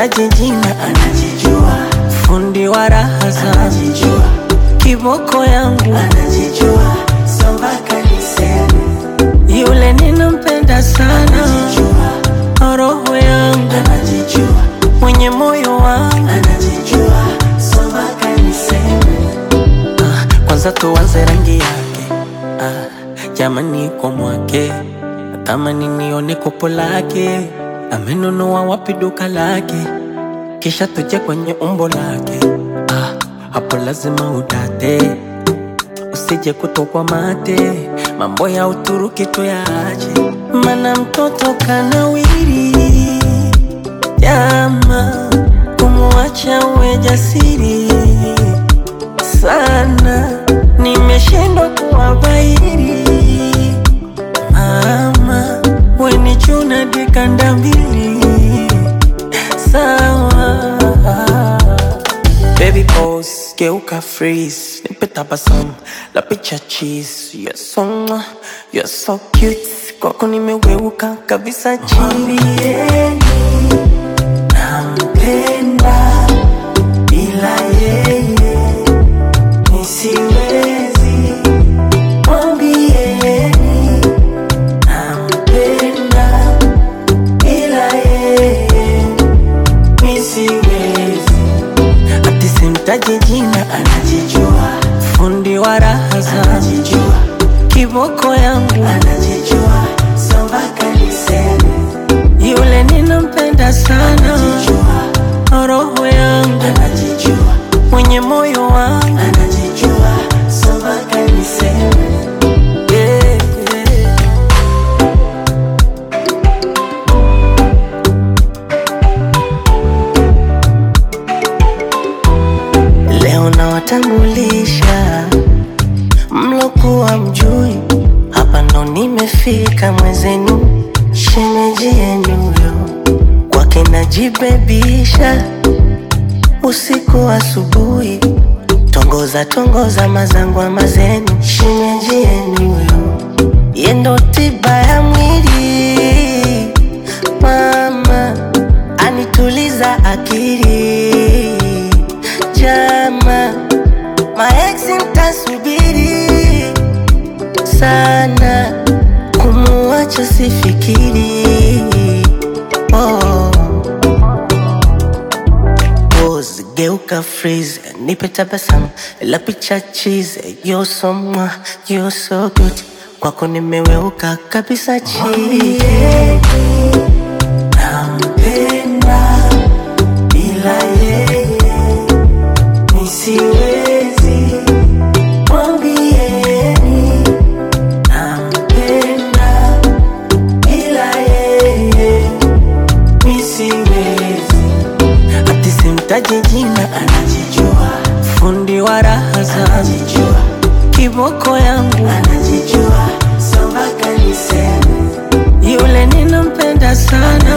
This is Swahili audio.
simtaji jina, anajijua. fundi wa raha zangu, Anajijua. kiboko yangu, Anajijua. So mpaka niseme. yule ninampenda sana, Anajijua. roho yangu, Anajijua. mwenye moyo wangu. Anajijua. So mpaka niseme. Kwanza tuanze rangi yake, jamani kwa mwake, natamani nione kopo lake, amenunua wapi duka lake, kisha tuje kwenye umbo lake. Hapo lazima udate, usije kutokwa mate, mambo ya Uturuki tuyaache, mana mtoto kanawiri. Jama, kumuacha uwe jasiri sana, nimeshindwa kuwabairi. Mama, weni chuna dikanda mbili, sawa. Baby pose, geuka freeze, nipe tabasamu la picha cheese. You're so cute, kwako nimeweuka kabisa chini. Nampenda bila yeye nisiwezi. Mwambieni nampenda bila yeye nisiwezi. Ati simtaji jina, Anajijua. fundi wa raha zangu, Anajijua. kiboko yangu, Anajijua. So mpaka niseme. yule ninampenda sana, Anajijua. roho yangu, Anajijua. mwenye moyo wangu. Anajijua. So mpaka niseme. Yeah. Leo nawatambulisha mlokuwa mjui, hapa ndo nimefika mwezenu, shemeji yenu yo, kwake najibebisha usiku asubuhi, tongoza tongoza mazangwa mazenu, shemeji yenu yo, yendo tiba ya mwili, mama anituliza akili, jama maeksi mtasubiri sana, kumuacha sifikiri. Pose, geuka freeze, nipe tabasamu la picha cheese. You're so good, kwako nimeweuka kabisa chini. Nampenda bila yeye nisiwezi. Mwambieni nampenda bila yeye nisiwezi. Ati simtaji jina, Anajijua. fundi wa raha zangu, Anajijua. kiboko yangu, Anajijua. So mpaka niseme. yule ninampenda sana,